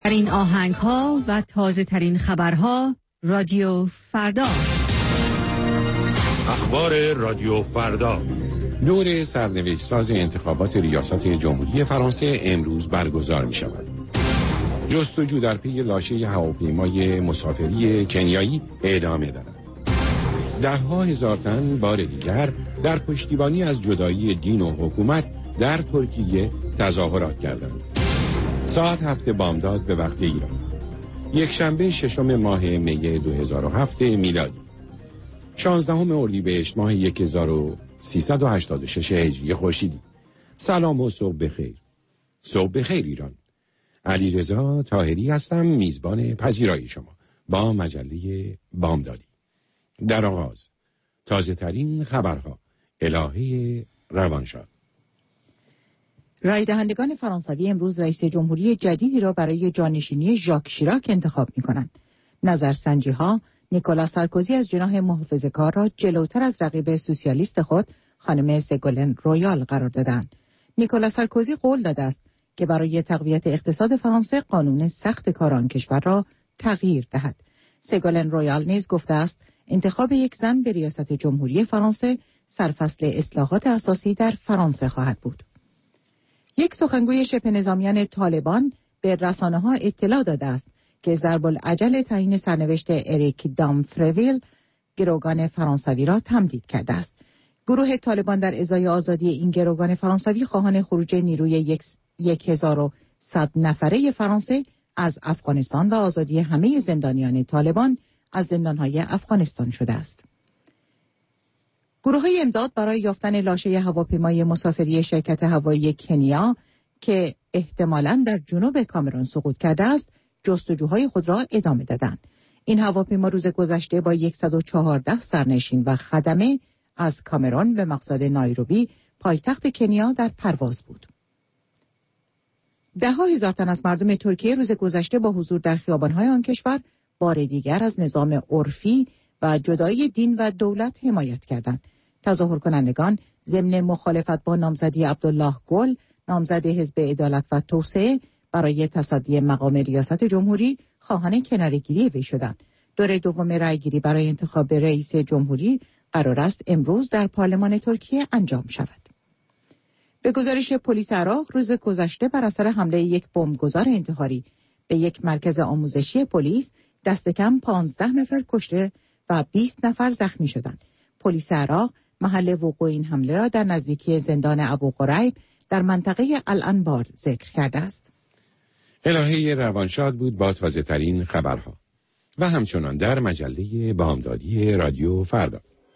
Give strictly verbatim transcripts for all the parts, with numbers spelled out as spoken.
ترین آهنگ ها و تازه ترین خبرها رادیو فردا. اخبار رادیو فردا. دور سرنوشت ساز انتخابات ریاست جمهوری فرانسه امروز برگزار می شود. جستجو در پی لاشه هواپیمای مسافری کنیایی ادامه دارد. ده ها هزار تن بار دیگر در پشتیبانی از جدایی دین و حکومت در ترکیه تظاهرات کردند. ساعت هفت بامداد به وقت ایران، یک شنبه ششم ماه می دو هزار و هفت میلادی، شانزدهم اردیبهشت ماه هزار و سیصد و هشتاد و شش هجری خورشیدی. سلام و صبح بخیر. صبح بخیر ایران. علیرضا طاهری هستم، میزبان پذیرای شما با مجله بامدادی. در آغاز تازه ترین خبرها. الهه روانشاد. رای دهندگان فرانسوی امروز رئیس جمهوری جدیدی را برای جانشینی ژاک شیراک انتخاب می‌کنند. نظرسنجی‌ها نیکولا سارکوزی از جناح محافظه‌کار را جلوتر از رقیب سوسیالیست خود خانم سگولن رویال قرار دادند. نیکولا سارکوزی قول داده است که برای تقویت اقتصاد فرانسه قانون سخت کار آن کشور را تغییر دهد. سگولن رویال نیز گفته است انتخاب یک زن به ریاست جمهوری فرانسه سرفصل اصلاحات اساسی در فرانسه خواهد بود. یک سخنگوی شبه نظامیان طالبان به رسانه‌ها اطلاع داده است که ضرب العجل تعیین سرنوشت اریک دامفرویل گروگان فرانسوی را تمدید کرده است. گروه طالبان در ازای آزادی این گروگان فرانسوی خواهان خروج نیروی یک, یک هزار و صد نفره فرانسه از افغانستان و آزادی همه زندانیان طالبان از زندانهای افغانستان شده است. گروه‌های امداد برای یافتن لاشه هواپیمای مسافری شرکت هوایی کنیا که احتمالاً در جنوب کامرون سقوط کرده است، جستجوهای خود را ادامه دادند. این هواپیما روز گذشته با صد و چهارده سرنشین و خدمه از کامرون به مقصد نایروبی، پایتخت کنیا، در پرواز بود. ده ها هزار تن از مردم ترکیه روز گذشته با حضور در خیابان‌های آن کشور بار دیگر از نظام عرفی و جدایی دین و دولت حمایت کردند. تظاهر کنندگان ضمن مخالفت با نامزدی عبدالله گل، نامزد حزب عدالت و توسعه برای تصدی مقام ریاست جمهوری، خواهان کناره‌گیری وی شدند. دور دوم رأیگیری برای انتخاب رئیس جمهوری قرار است امروز در پارلمان ترکیه انجام شود. به گزارش پلیس عراق روز گذشته بر اثر حمله یک بمبگذار انتحاری به یک مرکز آموزشی پلیس دست کم پانزده نفر کشته و بیست نفر زخمی شدند. پلیس عراق محل وقوع این حمله را در نزدیکی زندان ابو غریب در منطقه الانبار ذکر کرده است. الهه روانشاد بود با تازه ترین خبرها و همچنان در مجله بامدادی رادیو فردا.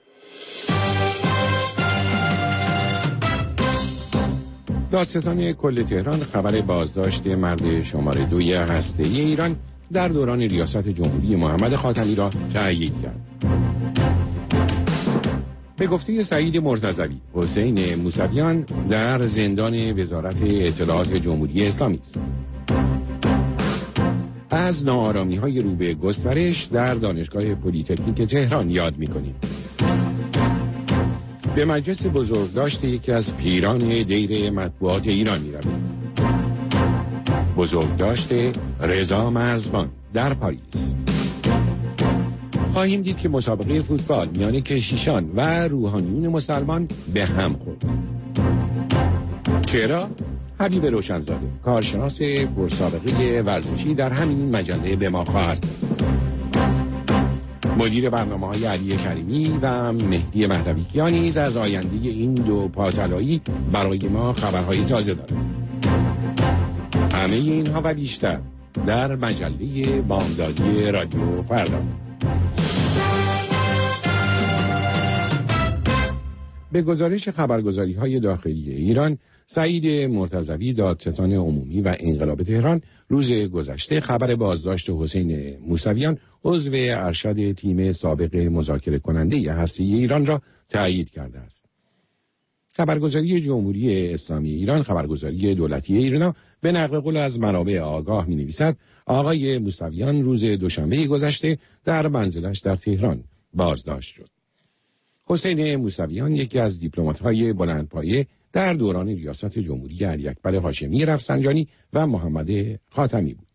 دادستان کل تهران خبر بازداشت مرد شماره دوی هسته‌ای ایران در دوران ریاست جمهوری محمد خاتمی را تأیید کرد. به گفته سعید مرتضوی، حسین موسویان در زندان وزارت اطلاعات جمهوری اسلامی است. از ناآرامی‌های رو به گسترش در دانشگاه پلی‌تکنیک تهران یاد می‌کنیم. به مجلس بزرگداشت یکی از پیران دیر مطبوعات ایران می‌رویم. بزرگداشت رضا مرزبان در پاریس. خواهیم دید که مسابقه فوتبال میان کشیشان و روحانیون مسلمان به هم خورد. چرا؟ حبیب روشنزاده، کارشناس پرسابقه ورزشی، در همین مجله به ما خواهد. مدیر برنامه‌های علی کریمی و مهدی مهدوی‌کیا نیز از آینده این دو پاطلایی برای ما خبرهای تازه دارند. همه اینها و بیشتر در مجله بامدادی رادیو فردا. به گزارش خبرگزاری‌های داخلی ایران، سعید مرتضوی، دادستان عمومی و انقلاب تهران، روز گذشته خبر بازداشت حسین موسویان، عضو ارشد تیم سابق مذاکره کننده هسته‌ای ایران، را تأیید کرده است. خبرگزاری جمهوری اسلامی ایران، خبرگزاری دولتی ایران، به نقل قول از منابع آگاه می‌نویسد آقای موسویان روز دوشنبه گذشته در منزلش در تهران بازداشت شد. حسین موسویان یکی از دیپلمات‌های بلندپایه در دوران ریاست جمهوری علی اکبر هاشمی رفسنجانی و محمد خاتمی بود.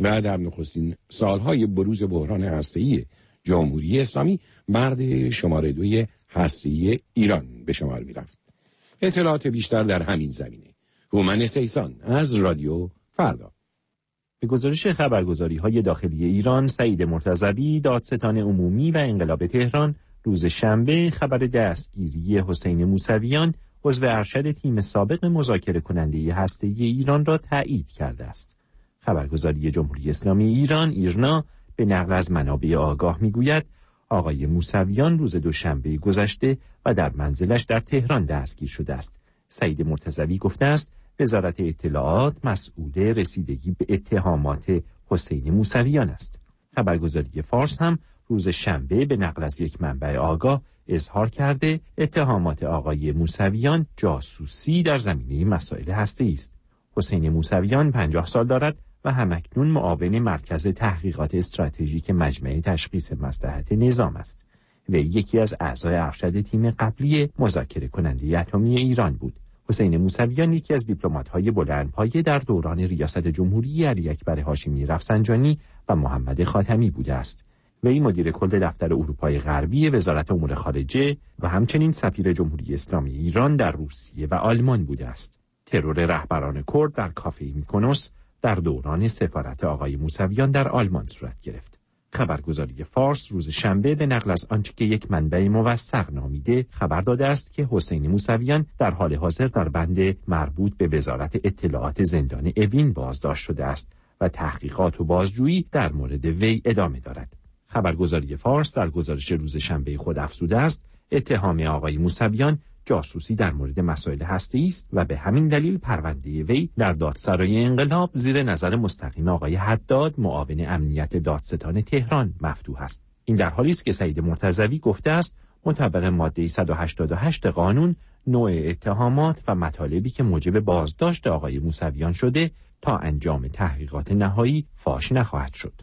و در نخستین سالهای بروز بحران هسته‌ای جمهوری اسلامی مرد شماره دوی هسته‌ای ایران به شمار می‌رفت. اطلاعات بیشتر در همین زمینه. هومن سیسان از رادیو فردا. به گزارش خبرگزاری‌های داخلی ایران، سعید مرتضوی، دادستان عمومی و انقلاب تهران روز شنبه خبر دستگیری حسین موسویان عضو ارشد تیم سابق مذاکره کننده هسته‌ای ایران را تایید کرده است. خبرگزاری جمهوری اسلامی ایران ایرنا به نقل از منابع آگاه میگوید آقای موسویان روز دوشنبه گذشته و در منزلش در تهران دستگیر شده است. سعید مرتضوی گفته است وزارت اطلاعات مسئول رسیدگی به اتهامات حسین موسویان است. خبرگزاری فارس هم روز شنبه به نقل از یک منبع آگاه اظهار کرده اتهامات آقای موسویان جاسوسی در زمینه مسائل هسته‌ای است. حسین موسویان پنجاه سال دارد و همکنون معاون مرکز تحقیقات استراتژیک مجمع تشخیص مصلحت نظام است. و یکی از اعضای ارشد تیم قبلی مذاکره کننده اتمی ایران بود. حسین موسویان یکی از دیپلمات‌های بلندپایه در دوران ریاست جمهوری علی اکبر هاشمی رفسنجانی و محمد خاتمی بوده است. وی مدیر کل دفتر اروپای غربی وزارت امور خارجه و همچنین سفیر جمهوری اسلامی ایران در روسیه و آلمان بوده است. ترور رهبران کرد در کافه میکونوس در دوران سفارت آقای موسویان در آلمان صورت گرفت. خبرگزاری فارس روز شنبه به نقل از آنچه که یک منبع موثق نامیده خبر داده است که حسین موسویان در حال حاضر در بند مربوط به وزارت اطلاعات زندان اوین بازداشت شده است و تحقیقات و بازجویی در مورد وی ادامه دارد. خبرگزاری فارس در گزارش روز شنبه خود افزوده است اتهام آقای موسویان جاسوسی در مورد مسائل هسته‌ای است و به همین دلیل پرونده وی در دادسرای انقلاب زیر نظر مستقیم آقای حداد معاون امنیت دادستان تهران مفتوح است. این در حالی است که سعید مرتضوی گفته است مطابق ماده صد و هشتاد و هشت قانون نوع اتهامات و مطالبی که موجب بازداشت آقای موسویان شده تا انجام تحقیقات نهایی فاش نخواهد شد.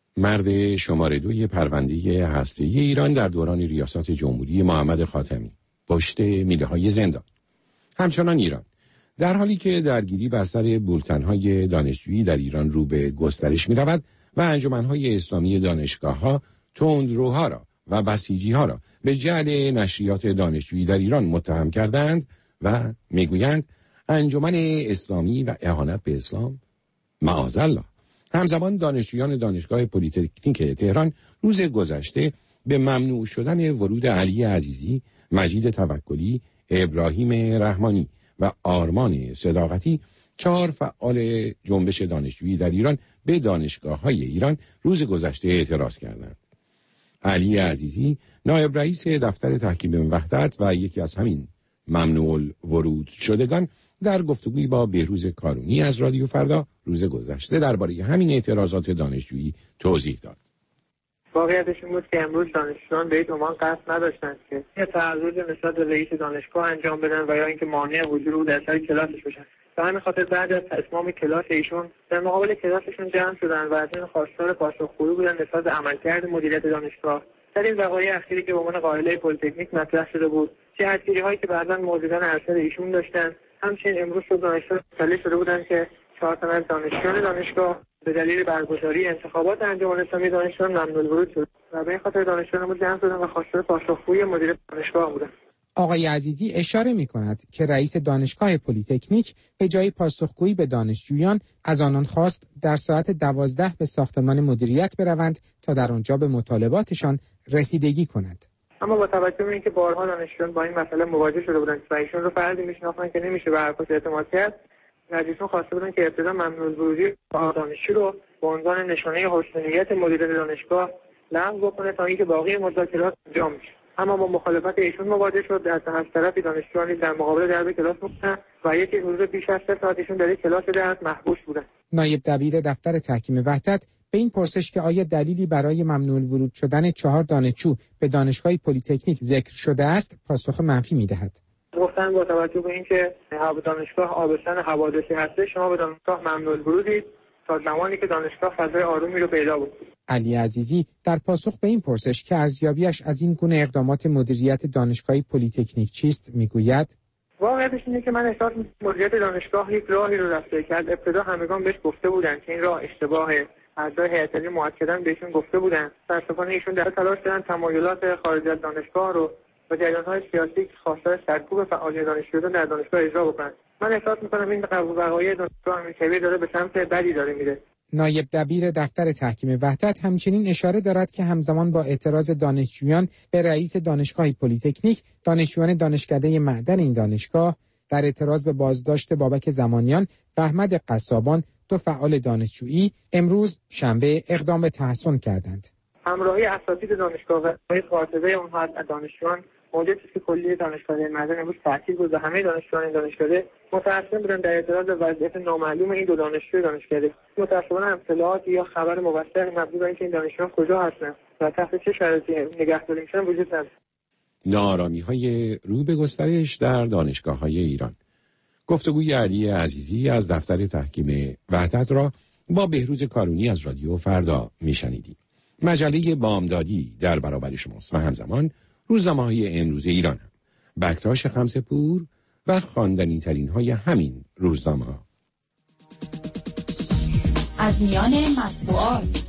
مرد شماره دوی پرونده هسته‌ای ایران در دوران ریاست جمهوری محمد خاتمی پشت میله های زندان. همچنان ایران در حالی که درگیری بر سر بولتن‌های دانشجویی در ایران رو به گسترش می‌رود و انجمن‌های اسلامی دانشگاه‌ها تندروها را و بسیجی‌ها را به جعل نشریات دانشجویی در ایران متهم کردند و میگویند انجمن اسلامی و اهانت به اسلام، معاذالله. همزمان دانشجویان دانشگاه پلی‌تکنیک تهران روز گذشته به ممنوع شدن ورود علی عزیزی، مجید توکلی، ابراهیم رحمانی و آرمان صداقتی، چهار فعال جنبش دانشجویی در ایران به دانشگاه‌های ایران روز گذشته اعتراض کردند. علی عزیزی، نایب رئیس دفتر تحکیم وحدت و یکی از همین ممنوع ورود شدگان، در گفتگویی با بهروز کارونی از رادیو فردا روز گذشته درباره همین اعتراضات دانشجویی توضیح داد. واقعیتش این بود که امروز دانشجویان به این عنوان قصد نداشتند که یه تعرض نسبت به رئیس دانشگاه انجام بدن و یا اینکه مانع حضور او در سر کلاسش بشن. به همین خاطر بعد از اتمام کلاس ایشون در مقابل کلاسشون جمع شدن و از این خواستار پاسخگویی بودن نسبت به عملکرد مدیریت دانشگاه در این وقایع اخیری که به عنوان قائله پلی‌تکنیک مطرح شده بود. جهتگیری‌هایی که بعداً موجودان ارشد ایشون داشتن، همچنین امروز شد دانشجویان مطلع شده بودن که چهار تن از دانشجویان دانشگاه به دلیل برگزاری انتخابات انجمن اسلامی دانشجویان ممنوع ورود شد و به این خاطر دانشجویان امروز جمع شدن و خواستار پاسخگویی مدیر دانشگاه بودن. آقای عزیزی اشاره می‌کند که رئیس دانشگاه پلی‌تکنیک به جای پاسخگویی به دانشجویان از آنان خواست در ساعت دوازده به ساختمان مدیریت بروند تا در آنجا به مطالباتشان رسیدگی کنند. اما با توجه به اینکه بارها دانشجویان با این مسئله مواجه شده بودند و ایشون رو فردی میشناختن که نمیشه به حرفش اعتماد کرد، از ایشون خواسته بودن که ابتدا ممنوع ورودی دانشجو رو به عنوان نشانه حسن نیت مدیر دانشگاه لغو بکنه تا اینکه باقی مذاکرات انجام بشه. اما با مخالفت ایشون مواجه شد. از هر طرفی دانشجویان در مقابل درب کلاس بودن و یک روز بیش از سه ساعت ایشون در کلاس درس محبوس بودن. نایب دبیر دفتر تحکیم وحدت به این پرسش که آیا دلیلی برای ممنوع ورود شدن چهار دانشجو به دانشگاه پلی‌تکنیک ذکر شده است، پاسخ منفی می‌دهد. گفتن با توجه به اینکه دانشگاه آبستن حوادثی هسته، شما به دانشگاه ممنوع ورودید تا زمانی که دانشگاه فضای آرومی رو پیدا بکنه. علی عزیزی در پاسخ به این پرسش که ارزیابیش از این گونه اقدامات مدیریت دانشگاه پلی‌تکنیک چیست میگوید: واقعیتش اینه که من احساس می‌کنم مدیریت دانشگاه یک راهی رو رفته که از ابتدا همگان بهش گفته بودن که این راه اشتباهه، اعضای هیئت علمی مؤکداً بهشون گفته بودن. متأسفانه ایشون در تلاش دارن تمایلات خارج از دانشگاه رو و جریان‌های سیاسی که خواستار سرکوب فعالیت دانشجویان در دانشگاه اجرا بکنن. من احساس می‌کنم این وقایع دانشگاه امیرکبیر داره به سمت بدی داره میره. نایب دبیر دفتر تحکیم وحدت همچنین اشاره دارد که همزمان با اعتراض دانشجویان به رئیس دانشگاه پلی‌تکنیک، دانشجویان دانشکده معدن این دانشگاه در اعتراض به بازداشت بابک زمانیان و احمد قصابان، دو فعال دانشجویی، امروز شنبه اقدام به تحصن کردند. همراهی اساتید دانشگاه و خاطره اونها از دانشجویان موجب است که کلیه دانشکده معدن امروز تعطیل بود و همه دانشجویان دانشکده متأسفانه بودن در اعتراض به وضعیت نامعلوم این دو دانشجوی دانشکده. متأسفانه اطلاعات یا خبر موثق مبنی بر اینکه این دانشجویان کجا هستند و تحت چه شرایطی نگهداری میشن وجود نداره. ناآرامی‌های رو به گسترش در دانشگاه‌های ایران. گفتگوی علی عزیزی از دفتر تحکیم وحدت را با بهروز کارونی از رادیو فردا میشنیدیم. مجله بامدادی در برابر شماست و همزمان روزنامه‌های امروز ایران هم. بکتاش خمسه‌پور و خواندنی ترین های همین روزنامه ها. از میان مطبوعات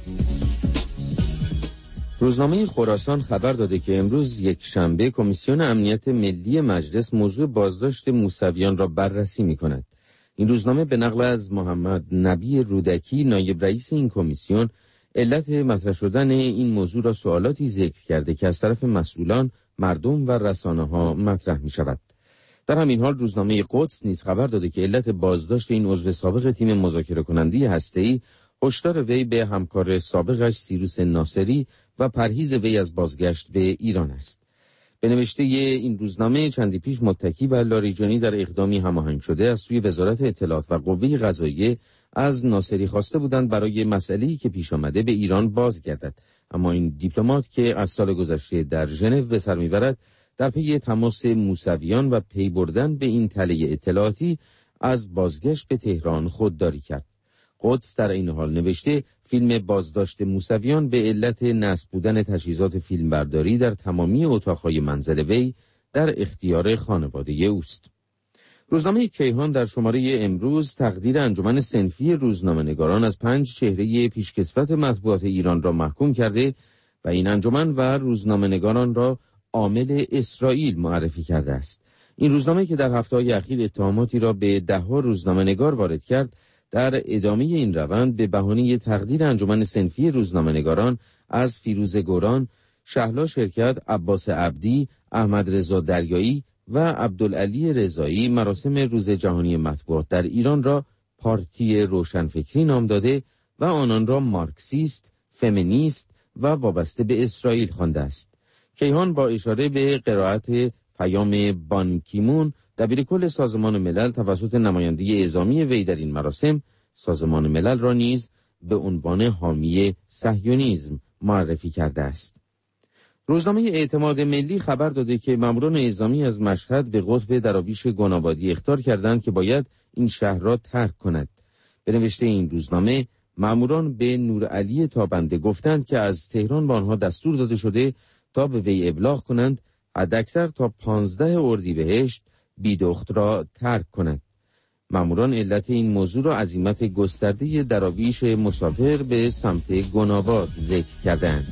روزنامه خراسان خبر داده که امروز یک شنبه کمیسیون امنیت ملی مجلس موضوع بازداشت موسویان را بررسی می کند. این روزنامه به نقل از محمد نبی رودکی نایب رئیس این کمیسیون علت مطرح شدن این موضوع را سوالاتی ذکر کرده که از طرف مسئولان، مردم و رسانه ها مطرح می شود. در همین حال روزنامه قدس نیز خبر داده که علت بازداشت این عضو سابق تیم مذاکره کننده هسته‌ای هشدار وی به همکار سابقش سیروس ناصری و پرهیز وی از بازگشت به ایران است. به نوشته این روزنامه چندی پیش متکی و لاریجانی در اقدامی هماهنگ شده از سوی وزارت اطلاعات و قوه قضاییه از ناصری خواسته بودند برای مسئله‌ای که پیش آمده به ایران بازگردد، اما این دیپلمات که از سال گذشته در ژنو به سر میبرد در پی تماس موسویان و پی بردن به این تله اطلاعاتی از بازگشت به تهران خودداری کرد. قدس در این حال نوشته فیلم بازداشت موسویان به علت نصب بودن تجهیزات فیلمبرداری در تمامی اتاقهای منزل وی در اختیار خانواده اوست. روزنامه کیهان در شماره امروز تقدیر انجمن صنفی روزنامه‌نگاران از پنج چهره پیشکسوت مطبوعات ایران را محکوم کرده و این انجمن و روزنامه‌نگاران را عامل اسرائیل معرفی کرده است. این روزنامه که در هفته‌های اخیر اتهاماتی را به ده‌ها روزنامه‌نگار وارد کرد، در ادامه این روند به بهانه تقدیر انجمن صنفی روزنامه‌نگاران از فیروز گوران، شهلا شرکت، عباس عبدی، احمد رضا دریایی و عبدالعلی رضایی مراسم روز جهانی مطبوعات در ایران را پارتی روشنفکری نام داده و آنان را مارکسیست، فمینیست و وابسته به اسرائیل خوانده است. کیهان با اشاره به قرائت پیام بان کیمون دبیرکل سازمان ملل توسط نماینده اعزامی وی در این مراسم، سازمان ملل را نیز به عنوان حامی صهیونیسم معرفی کرده است. روزنامه اعتماد ملی خبر داده که ماموران اعزامی از مشهد به قطب دراویش گنابادی اخطار کردند که باید این شهر را ترک کند. به نوشته این روزنامه، ماموران به نورعلی تابنده گفتند که از تهران به آنها دستور داده شده تا به وی ابلاغ کنند حداکثر تا پانزده اردیبهشت بیدخت را ترک کند. ماموران علت این موضوع را عزیمت گسترده دراویش مسافر به سمت گناباد ذکر کردند.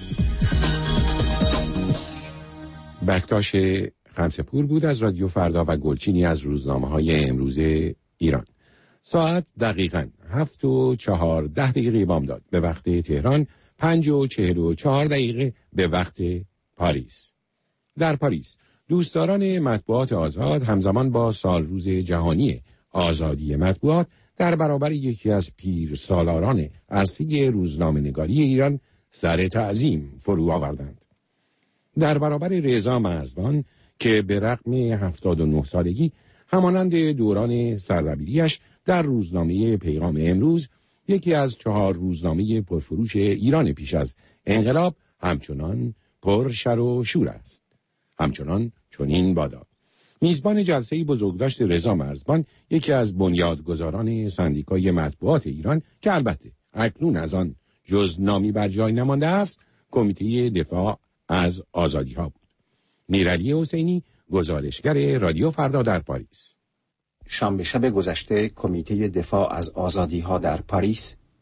بکتاش خمسه‌پور بود از رادیو فردا و گلچینی از روزنامه‌های امروز ایران. ساعت دقیقاً هفت و چهارده دقیقه بامداد به وقت تهران، پنج و چهل و چهار دقیقه به وقت پاریس. در پاریس دوستداران مطبوعات آزاد همزمان با سال روز جهانی آزادی مطبوعات در برابر یکی از پیر سالاران عرصه روزنامه‌نگاری ایران سر تعظیم فرو آوردند. در برابر رضا مرزبان که به رغم هفتاد و نه سالگی همانند دوران سردبیریش در روزنامه پیغام امروز، یکی از چهار روزنامه پرفروش ایران پیش از انقلاب، همچنان پر شر و شور است. همچنان چنین بادا. میزبان جلسه بزرگداشت رضا مرزبان، یکی از بنیادگذاران سندیکای مطبوعات ایران که البته اکنون از آن جز نامی بر جای نمانده است، کمیته دفاع از آزادی ها بود. میرعلی حسینی، گزارشگر رادیو فردا در پاریس. شنبه شب گذشته کمیته دفاع از آزادی ها در پاریس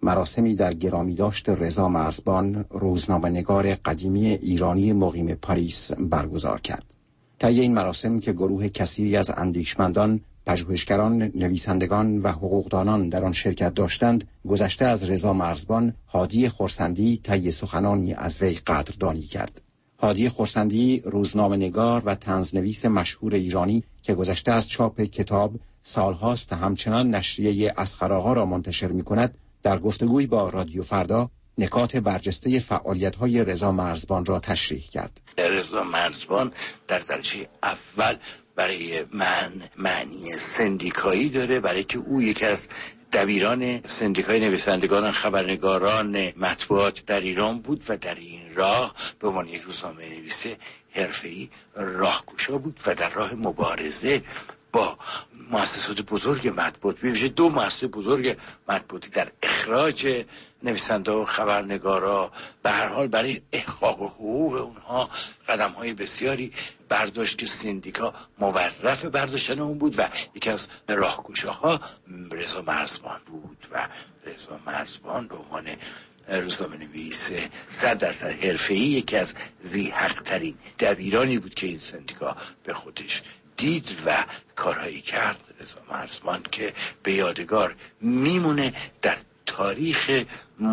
مراسمی در گرامیداشت رضا مرزبان، روزنامه‌نگار قدیمی ایرانی مقیم پاریس برگزار کرد. طی این مراسم که گروه کثیری از اندیشمندان، پژوهشگران، نویسندگان و حقوقدانان در آن شرکت داشتند، گذشته از رضا مرزبان، هادی خرسندی طی سخنانی از وی قدردانی کرد. هادی خرسندی، روزنامه‌نگار و طنزنویس مشهور ایرانی که گذشته از چاپ کتاب سالهاست همچنان نشریه اصغرآقا را منتشر می‌کند، در گفتگوی با رادیو فردا نکات برجسته فعالیت‌های رضا مرزبان را تشریح کرد. رضا مرزبان در درجه اول برای من معنی سندیکایی داره، برای که او یکی از دبیران سندیکای نویسندگان، خبرنگاران مطبوعات در ایران بود و در این راه به عنوان یک روزنامه نویس حرفه‌ای راهگشا بود و در راه مبارزه با مؤسسات بزرگ مطبوعات، ببینید دو مؤسسه بزرگ مطبوعاتی در اخراج نویسنده و خبرنگارا به هر حال برای احقاق حقوق اونها قدم‌های بسیاری برداشت که سندیکا موظف برداشتن اون بود و یکی از راهگشاها رضا مرزبان بود و رضا مرزبان به عنوان روزنامه‌نویس صد درصد حرفه‌ای یکی از ذی حق ترین دبیرانی بود که این سندیکا به خودش دید و کارهایی کرد. رضا مرزبان که به یادگار میمونه در تاریخ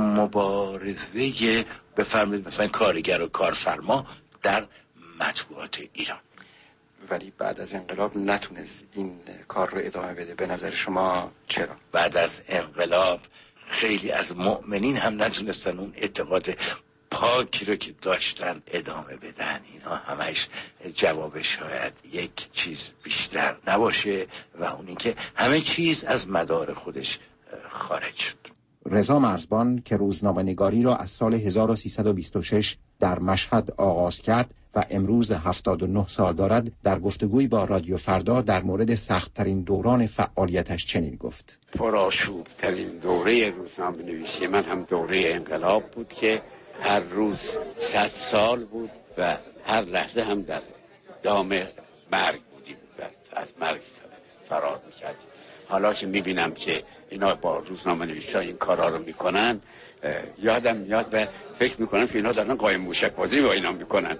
مبارزه بفرمایید مثلا کارگر و کارفرما در مطبوعات ایران. ولی بعد از انقلاب نتونست این کار رو ادامه بده. به نظر شما چرا؟ بعد از انقلاب خیلی از مؤمنین هم نتونستن اون اعتقاد پاکی رو که داشتن ادامه بدن. اینا همش جواب شاید یک چیز بیشتر نباشه و اونی که همه چیز از مدار خودش خارج شد. رضا مرزبان که روزنامه‌نگاری را از سال هزار و سیصد و بیست و شش در مشهد آغاز کرد و امروز هفتاد و نه سال دارد، در گفتگوی با رادیو فردا در مورد سخت‌ترین دوران فعالیتش چنین گفت: پرآشوب‌ترین دوره روزنامه‌نویسی من هم دوره انقلاب بود که هر روز صد سال بود و هر لحظه هم در دام مرگ بودیم و از مرگ فرار میکردیم. حالا که میبینم که اینا با روزنامه نویسی این کارا رو میکنن، یادم میاد و فکر میکنم که اینا دارن قایم موشک بازی با اینا میکنن.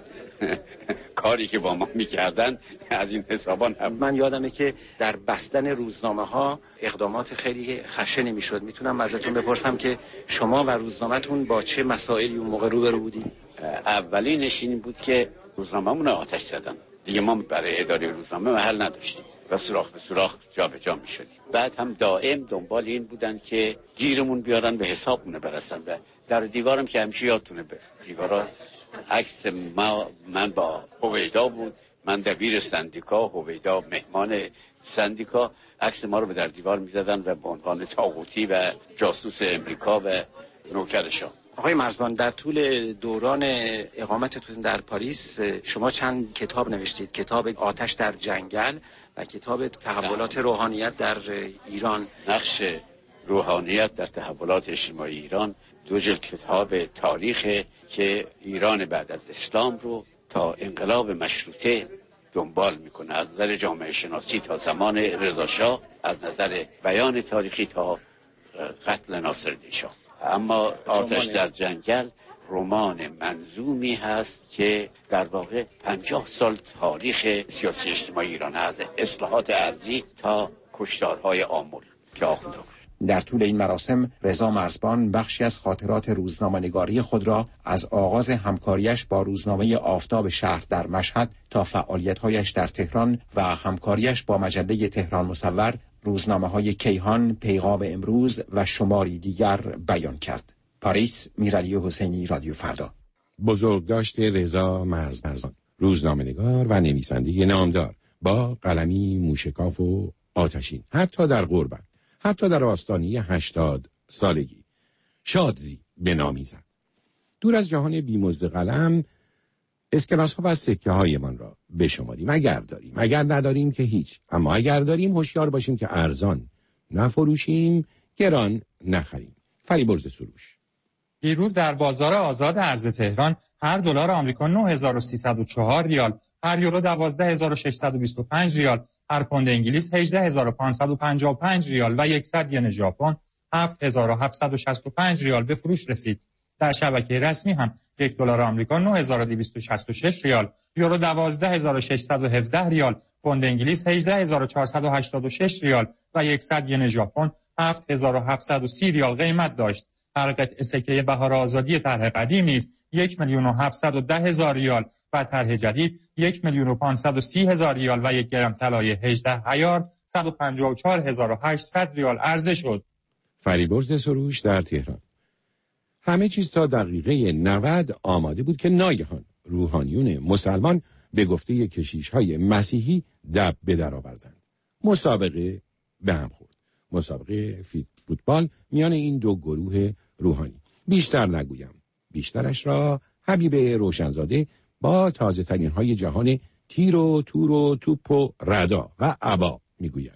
کاری که با ما میکردن از این حسابان هم. من یادمه که در بستن روزنامه ها اقدامات خیلی خشنی میشد. میتونم ازتون بپرسم که شما و روزنامه‌تون با چه مسائلی اون موقع روبرو بودین؟ اولینش این بود که روزنامه‌مون آتش زدن. دیگه ما برای اداره روزنامه محل نداشتیم و سوراخ به سوراخ جا به جا میشدیم. بعد هم دائم دنبال این بودن که گیرمون بیارن به حسابمون برسن و در دیوارم که همیشه یادتونه به دیوارا عکس ما من با هویدا بود، من دبیر سندیکا، هویدا مهمان سندیکا، عکس ما رو به در دیوار میزدن و به عنوان طاغوتی و جاسوس امریکا و نوکرشان. آقای مرزبان، در طول دوران اقامتتون در پاریس شما چند کتاب نوشتید: کتاب آتش در جنگل و کتاب تحولات روحانیت در ایران. نقش روحانیت در تحولات اجتماعی ایران دو جلد کتاب تاریخ که ایران بعد از اسلام رو تا انقلاب مشروطه دنبال میکنه، از نظر جامعه شناسی تا زمان رضا شاه، از نظر بیان تاریخی تا قتل ناصرالدین شاه. اما آتش در جنگل رمان منظومی هست که در واقع پنجاه سال تاریخ سیاسی اجتماعی ایران، از اصلاحات ارضی تا کشتارهای آمول که آخونده بود. در طول این مراسم رضا مرزبان بخشی از خاطرات روزنامه‌نگاری خود را از آغاز همکاریش با روزنامه آفتاب شهر در مشهد تا فعالیت‌هایش در تهران و همکاریش با مجله تهران مصور، روزنامه‌های کیهان، پیغام امروز و شماری دیگر بیان کرد. پاریس، میرعلی حسینی، رادیو فردا. بزرگداشت رضا مرزبان، روزنامه‌نگار و نویسنده نامدار با قلمی موشکاف و آتشین، حتی در غربت، حتی در آستانه هشتاد سالگی شادزی به نامی زد. دور از جهان بی‌مزد قلم، اسکناس ها و سکه های من را بشماریم. اگر داریم، اگر نداریم که هیچ. اما اگر داریم هوشیار باشیم که ارزان نفروشیم، گران نخریم. فریبرز سروش. دیروز در بازار آزاد ارز تهران هر دلار آمریکا نه هزار و سیصد و چهار ریال، هر یورو دوازده هزار و ششصد و بیست و پنج ریال، هر پوند انگلیس هجده هزار و پانصد و پنجاه و پنج ریال و صد ین ژاپن هفت هزار و هفتصد و شصت و پنج ریال به فروش رسید. در شبکه رسمی هم یک دلار آمریکا نه هزار و دویست و شصت و شش ریال، یورو دوازده هزار و ششصد و هفده ریال، پوند انگلیس هجده هزار و چهارصد و هشتاد و شش ریال و صد ین ژاپن هفت هزار و هفتصد و سی ریال قیمت داشت. هر قطعه سکه بهار آزادی طرح قدیم نیز یک میلیون و هفتصد و ده هزار ریال و طرح جدید یک میلیون و پانصد و سی هزار ریال و یک گرم طلای هجده عیار صد و پنجاه و چهار هزار و هشتصد ریال عرضه شد. فریبرز سروش در تهران. همه چیز تا دقیقه نود آماده بود که ناگهان روحانیون مسلمان به گفته کشیش‌های مسیحی دب به در آوردند. مسابقه به هم خورد. مسابقه فوتبال میان این دو گروه روحانی. بیشتر نگویم. بیشترش را حبیب روشنزاده با تازه ترین های جهان تیر و تور و توپ و ردا و عبا میگوید.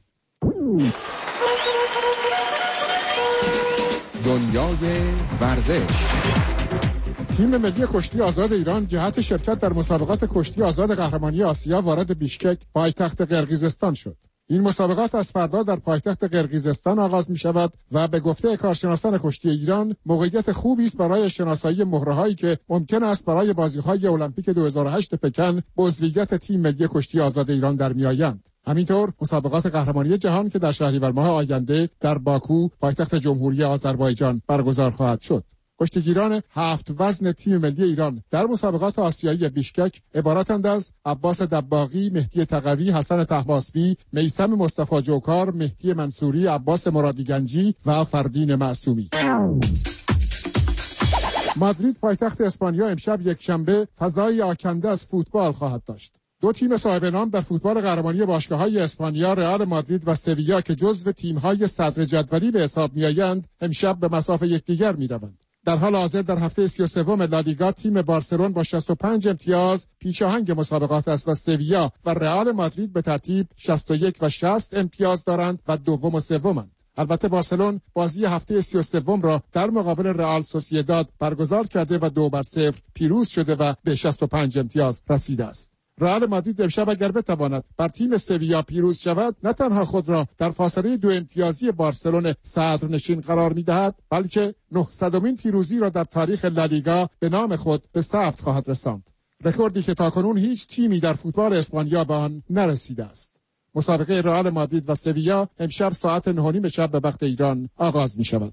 دنیای ورزش. تیم ملی کشتی آزاد ایران جهت شرکت در مسابقات کشتی آزاد قهرمانی آسیا وارد بیشکک پایتخت قرقیزستان شد. این مسابقات از فردا در پایتخت قرقیزستان آغاز می شود و به گفته کارشناسان کشتی ایران موقعیت خوبی است برای شناسایی مهرهایی که ممکن است برای بازی‌های المپیک دو هزار و هشت پکن به عضویت تیم ملی کشتی آزاد ایران در میآیند. همینطور مسابقات قهرمانی جهان که در شهریور ماه آینده در باکو پایتخت جمهوری آذربایجان برگزار خواهد شد. کشتیگیران هفت وزن تیم ملی ایران در مسابقات آسیایی بیشکک عبارتند از عباس دباغی، مهدی تقوی، حسن طهماسبی، میثم مصطفی جوکار، مهدی منصوری، عباس مرادیگنجی و فردین معصومی. مادرید پایتخت اسپانیا امشب یک شنبه فضای آکنده از فوتبال خواهد داشت. دو تیم صاحب نام در فوتبال قهرمانی باشگاه‌های اسپانیا، رئال مادرید و سویا که جزو تیم‌های صدر جدولی به حساب می‌آیند، امشب به مصاف یکدیگر می‌روند. در حال حاضر در هفته سی و سوم لالیگا تیم بارسلون با شصت و پنج امتیاز پیشاهنگ مسابقات است و سویا و رئال مادرید به ترتیب شصت و یک و شصت امتیاز دارند و دوم و سومند. البته بارسلون بازی هفته سی و سوم را در مقابل رئال سوسییداد برگزار کرده و دو بر صفر پیروز شده و به شصت و پنج امتیاز رسیده است. رئال مادرید امشب اگر بتواند بر تیم سویا پیروز شود، نه تنها خود را در فاصله دو امتیازی بارسلون صدرنشین قرار می‌دهد، بلکه نهصدمین پیروزی را در تاریخ لالیگا به نام خود به ثبت خواهد رساند. رکوردی که تاکنون هیچ تیمی در فوتبال اسپانیا به آن نرسیده است. مسابقه رئال مادرید و سویا امشب ساعت نه و نیم شب به وقت ایران آغاز می‌شود.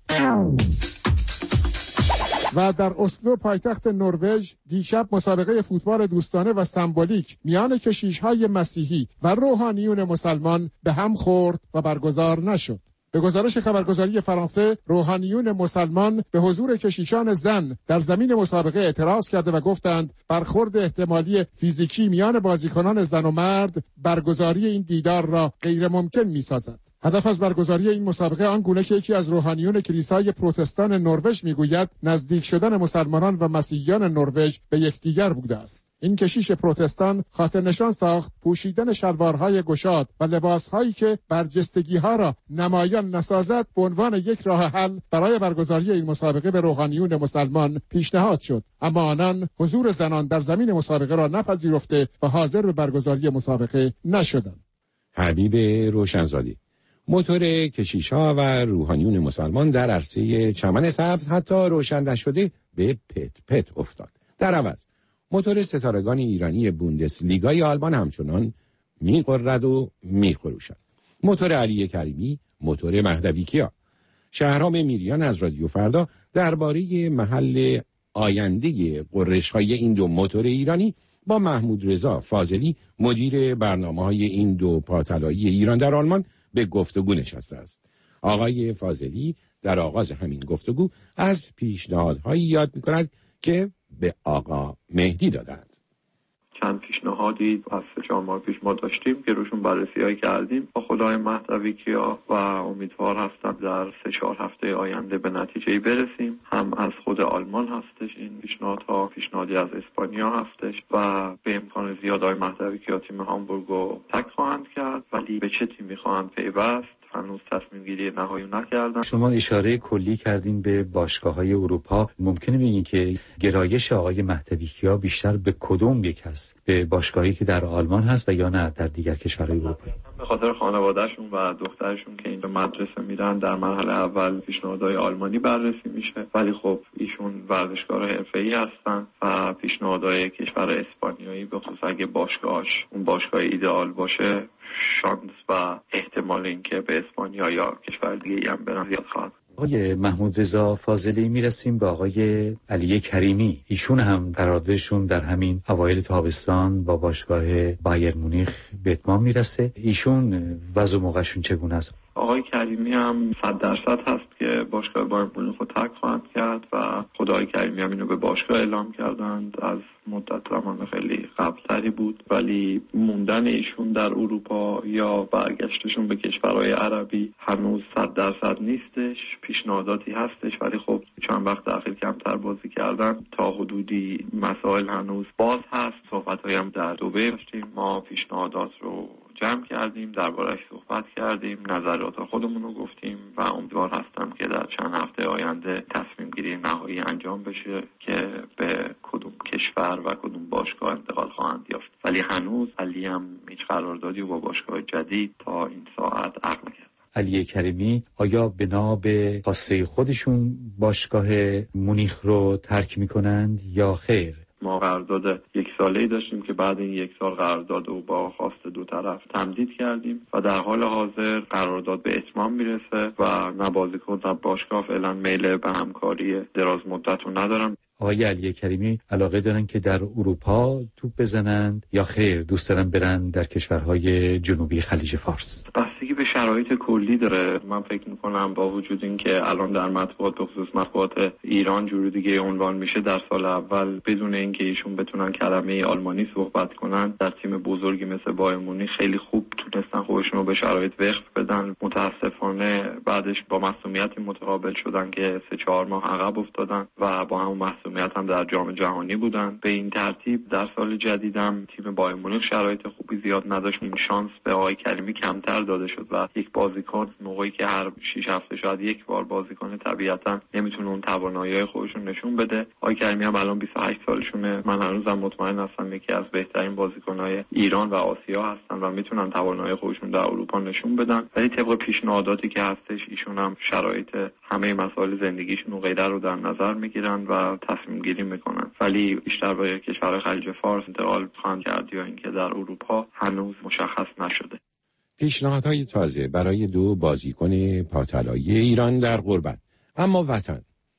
و در اسلو پایتخت نروژ دیشب مسابقه فوتبال دوستانه و سمبولیک میان کشیش‌های مسیحی و روحانیون مسلمان به هم خورد و برگزار نشد. به گزارش خبرگزاری فرانسه، روحانیون مسلمان به حضور کشیشان زن در زمین مسابقه اعتراض کرده و گفتند برخورد احتمالی فیزیکی میان بازیکنان زن و مرد برگزاری این دیدار را غیر ممکن می‌سازد. هدف از برگزاری این مسابقه آنگونه که یکی از روحانیون کلیسای پروتستان نروژ میگوید نزدیک شدن مسلمانان و مسیحیان نروژ به یکدیگر بوده است. این کشیش پروتستان خاطر نشان ساخت پوشیدن شلوارهای گشاد و لباسهایی که برجستگی‌ها را نمایان نسازد به عنوان یک راه حل برای برگزاری این مسابقه به روحانیون مسلمان پیشنهاد شد، اما آنان حضور زنان در زمین مسابقه را نپذیرفته و حاضر به برگزاری مسابقه نشدند. حبیب روشنزاده. موتور کشیش‌ها و روحانیون مسلمان در عرصه چمن سبز حتی روشن نشده به پت پت افتاد. در عوض موتور ستارگان ایرانی بوندسلیگای آلمان همچنان می‌غرد و می‌خروشد. موتور علی کریمی، موتور مهدوی کیا. شهرام میریان از رادیو فردا درباره محل آینده قرش‌های این دو موتور ایرانی با محمود رضا فاضلی مدیر برنامه‌های این دو پاتلایی ایران در آلمان به گفتگو نشسته است. آقای فاضلی در آغاز همین گفتگو از پیشنهادهایی یاد می‌کند که به آقا مهدی دادند. چند پیشنهادی از سه چهار ماه پیش ما داشتیم که روشون بررسی‌هایی کردیم با خدای مهدوی کیا و امیدوار هستم در سه چهار هفته آینده به نتیجه‌ای برسیم. هم از خود آلمان هستش این پیشنهادها، پیشنهادی از اسپانیا هستش و به امکان زیاد آقای مهدوی کیا تیم هامبورگ رو تک خواهند کرد، ولی به چه تیمی خواهند پیوست هنوز تصمیم گیری نهایی نکردن. شما اشاره کلی کردین به باشگاه‌های اروپا. ممکنه بگین که گرایش آقای مهدوی کیا بیشتر به کدوم یک هست؟ به باشگاهی که در آلمان هست و یا نه در دیگر کشورهای اروپا؟ به خاطر خانوادهشون و دخترشون که این به مدرسه میرن در مرحله اول پیشنهادهای آلمانی بررسی میشه، ولی خب ایشون ورزشکار حرفه‌ای هستن و پیشنهادهای کشور اسپانیایی به خصوص اگه باشگاهش اون باشگاه ایدئال باشه شانس و احتمال اینکه به اسپانیا یا کشور دیگه‌ای هم برن زیاد خواهد. آقای محمود رضا فاضلی، میرسیم به آقای علی کریمی. ایشون هم قراردادشون در همین اوایل تابستان با باشگاه بایر مونیخ به اتمام میرسه. ایشون وضع موقعشون چگونه است؟ آقای کریمی هم صد درصد هست که باشگاه بایر مونیخ رو ترک خواهند کرد و خود آقای کریمی هم اینو به باشگاه اعلام کردند. از مدت زمان خیلی قبل‌تری بود، ولی موندن ایشون در اروپا یا برگشتشون به کشورهای عربی هنوز صد درصد نیستش. پیشنهاداتی هستش، ولی خب چند وقت اخیر کمتر بازی کردن، تا حدودی مسائل هنوز باز هست. صحبت‌هایی هم در دبی داشتیم، ما پیشنهادات رو جمع کردیم، درباره‌اش صحبت کردیم، نظرات خودمون رو گفتیم و امیدوار هستم که در چند هفته آینده تصمیم گیری نهایی انجام بشه که به کدوم کشور و کدوم باشگاه انتقال خواهند یافت. ولی هنوز علی هم هیچ قراردادی با باشگاه جدید تا این ساعت عقد نکرد. علی کریمی آیا بنا به خواسته خودشون باشگاه مونیخ رو ترک میکنند یا خیر؟ ما قرارداد یک ساله‌ای داشتیم که بعد این یک سال قرارداد رو با خواست دو طرف تمدید کردیم و در حال حاضر قرارداد به اتمام میرسه و نه بازیکن نه باشگاه فعلا میل به همکاری دراز مدت رو ندارن. آقای علی کریمی علاقه دارن که در اروپا توپ بزنند یا خیر دوست دارن برن در کشورهای جنوبی خلیج فارس؟ بستگی به شرایط کلی داره. من فکر میکنم با وجود این که الان در مطبوعات به خصوص مطبوعات ایران جور دیگه عنوان میشه، در سال اول بدون اینکه ایشون بتونن کلمه آلمانی صحبت کنن در تیم بزرگی مثل بایر مونیخ خیلی خوب تونستن خودشون رو به شرایط وقف بدن. متاسفانه بعدش با مسئولیتی متقابل شدن که سه چهار ماه عقب افتادن و با همون مسئولیت هم در جام جهانی بودن. به این ترتیب در سال جدیدم تیم بایر مونیخ شرایط خوبی زیاد نداشت. این شانس به آقای کریمی کمتر داده شد و یک بازیکن موقعی که هر شش هفته شاید یک بار بازی کنه طبیعتا نمیتونه اون توانایی خودشون نشون بده. آقای کریمی هم الان بیست و هشت سالشونه. من هنوزم مطمئن هستم یکی از بهترین بازیکن‌های ایران و آسیا هستن و میتونن توانایی خودشون در اروپا نشون بدن. ولی طبق پیشنهاداتی که هستش ایشون هم شرایط همه مسائل زندگیشون و غیره رو در نظر میگیرن و تصمیم گیری میکنن. ولی بیشتر به کشور خلیج فارس انتقال خواهند کرد یا اینکه در اروپا هنوز مشخص نشده. پیشنهادهای تازه برای دو بازیکن پاطلایی ایران در غربت. اما وطن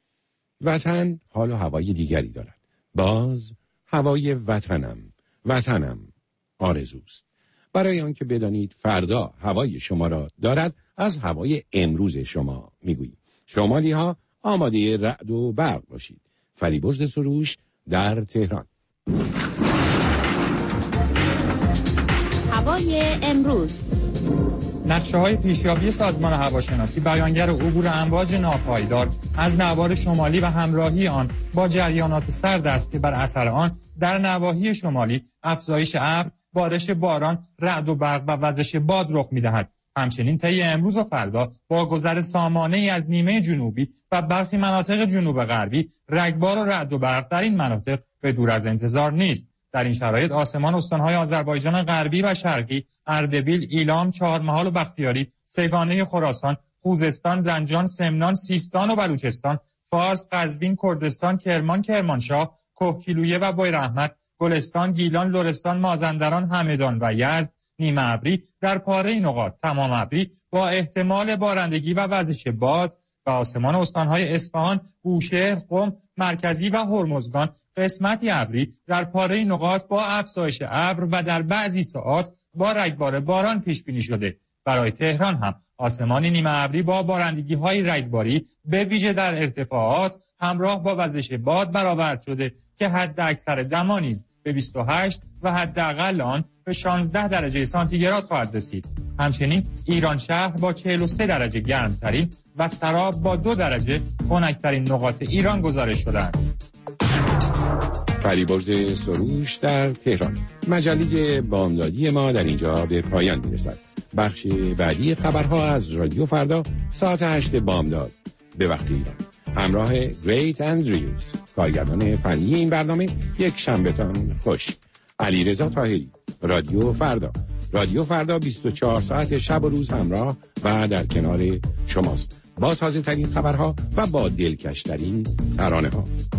وطن حال و هوای دیگری دارد. باز هوای وطنم وطنم آرزوست. برای آنکه بدانید فردا هوای شما را دارد، از هوای امروز شما میگوییم. شمالی ها آماده رعد و برق باشید. فریبرز سروش در تهران. هوای امروز. نقشه های پیشیابی سازمان هواشناسی بیانگر عبور امواج ناپایدار از نوار شمالی و همراهی آن با جریانات سرد است که بر اثر آن در نواحی شمالی افزایش ابر، بارش باران، رعد و برق و وزش باد رخ می‌دهد. همچنین طی امروز و فردا با گذر سامانه‌ای از نیمه جنوبی و برخی مناطق جنوب غربی رگبار و رعد و برق در این مناطق به دور از انتظار نیست. در این شرایط آسمان استان‌های آذربایجان غربی و شرقی، اردبیل، ایلام، چهارمحال و بختیاری، سگانه خراسان، خوزستان، زنجان، سمنان، سیستان و بلوچستان، فارس، قزوین، کردستان، کرمان، کرمانشاه، کوهگیلویه و بویراحمد، گلستان، گیلان، لرستان، مازندران، همدان و یزد نیمه ابری، در پاره نقاط تمام ابری با احتمال بارندگی و وزش باد و آسمان استان‌های اصفهان، بوشهر، قم، مرکزی و هرمزگان قسمتی ابری، در پاره نقاط با افزایش ابر و در بعضی ساعات با رگبار باران پیش بینی شده. برای تهران هم آسمانی نیمه ابری با بارندگی‌های رگباری به ویژه در ارتفاعات همراه با وزش باد برآورد شده که حد اکثر دما نیز به بیست و هشت و حداقل آن به شانزده درجه سانتیگراد خواهد رسید. همچنین ایران شهر با چهل و سه درجه گرمترین و سراب با دو درجه خنک‌ترین نقاط ایران گزارش شدند. فریبرز سروش در تهران. مجله بامدادی ما در اینجا به پایان میرسد. بخش بعدی خبرها از رادیو فردا ساعت هشت بامداد به وقت ایران. همراه گریت اندریوز کارگردان فنی این برنامه. یک شنبهتان خوش. علیرضا طاهری، رادیو فردا. رادیو فردا بیست و چهار ساعت شب و روز همراه و در کنار شماست با تازه ترین خبرها و با دلکش ترین ترانه ها.